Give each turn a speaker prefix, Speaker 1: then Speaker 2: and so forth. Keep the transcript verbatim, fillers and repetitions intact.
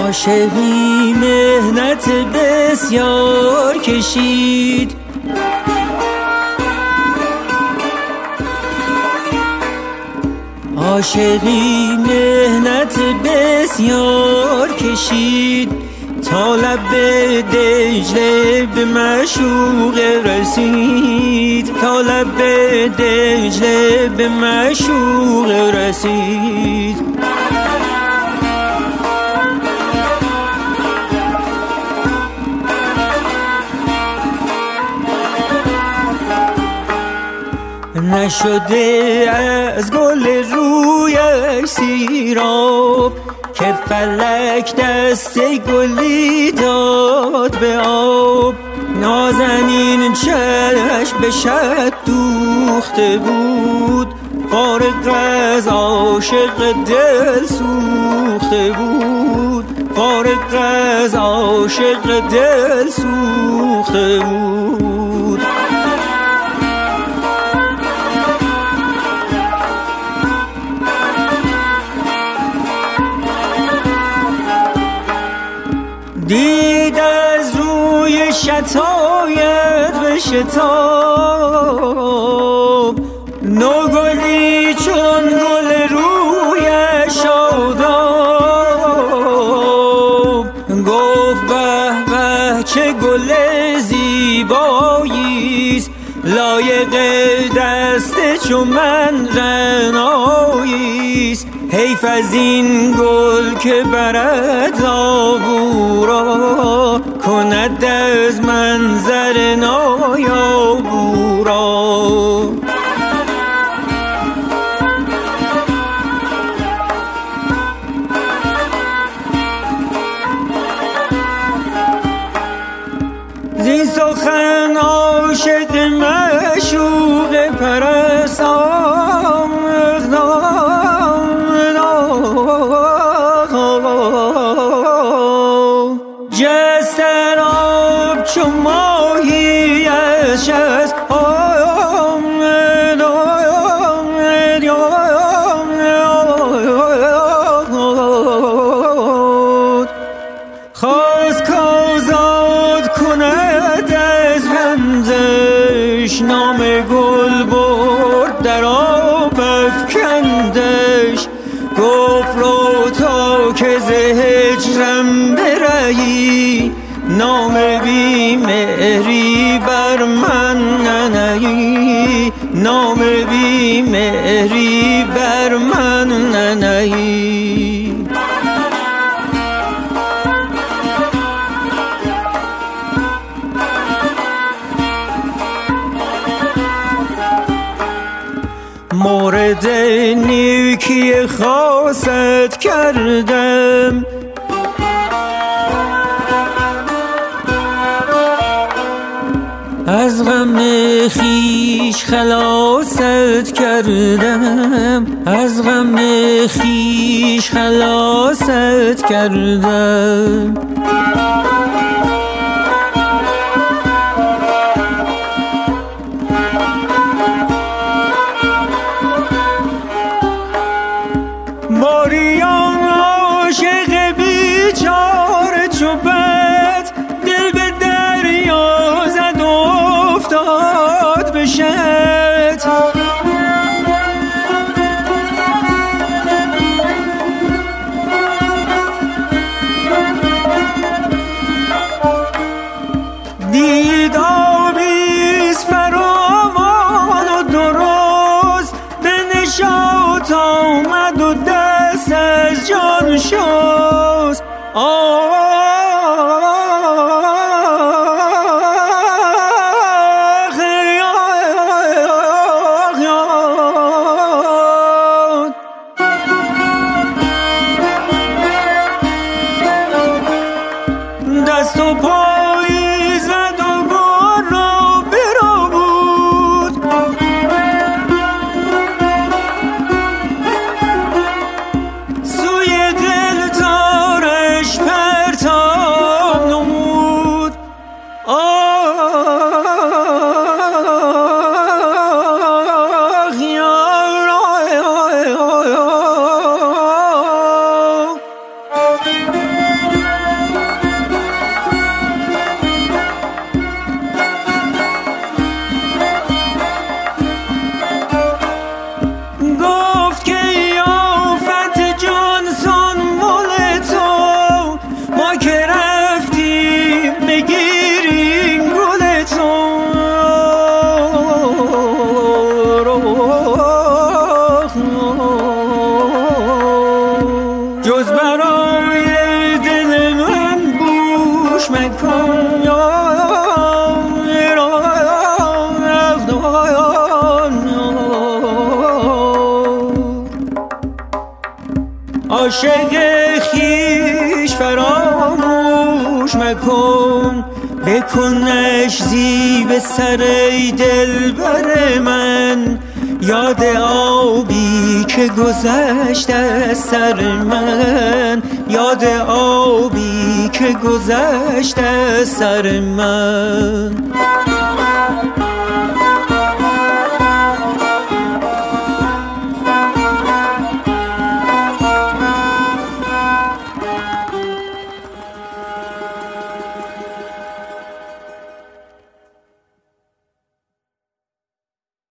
Speaker 1: عاشقی مهنت بسیار کشید، عاشقی مهنت بسیار کشید تا لب دجله به معشوقه رسید، تا لب دجله به معشوقه رسید. نشده از گل رویش سیراب که فلک دست گلی داد به آب. نازنین چشم به شب دوخته بود، فارغ از عاشق دل سوخته بود، فارغ از عاشق دل سوخته بود. دید از روی شتایت به شتاب، نوگلی چون گل روی شاداب. گفت به به چه گل زیباییست، لایق دست چو من رعناییست. حیف از این گل که برد آبو را، کند از منظر نایابو را. زین سخن عاشق معشوق پرستان جستر آب چو ماهی از شست آمد آمد آمد. خواست کازاد کند از بندش، نام گل برد در آب افکندش. گفت رو تا که ز هجرم برهی، نام بی مهری بر من ننهی، نام بی مهری بر من ننهی. مورد نیکی خواست کردم، از غم خویش خلاصت کردم، از غم خویش خلاصت کردم. ماریان عاشق بیچاره چو بد، دل به دریا زد و افتاد به شد. دید آبیز فراوان و درست، به نشاط آمد و دست از جان شست. آه عاشق خیش فراموش مکن، بکنش زیب سر ای دلبر من. یاد آبی که گذشت از سر من، یاد آبی که گذشت از سر من.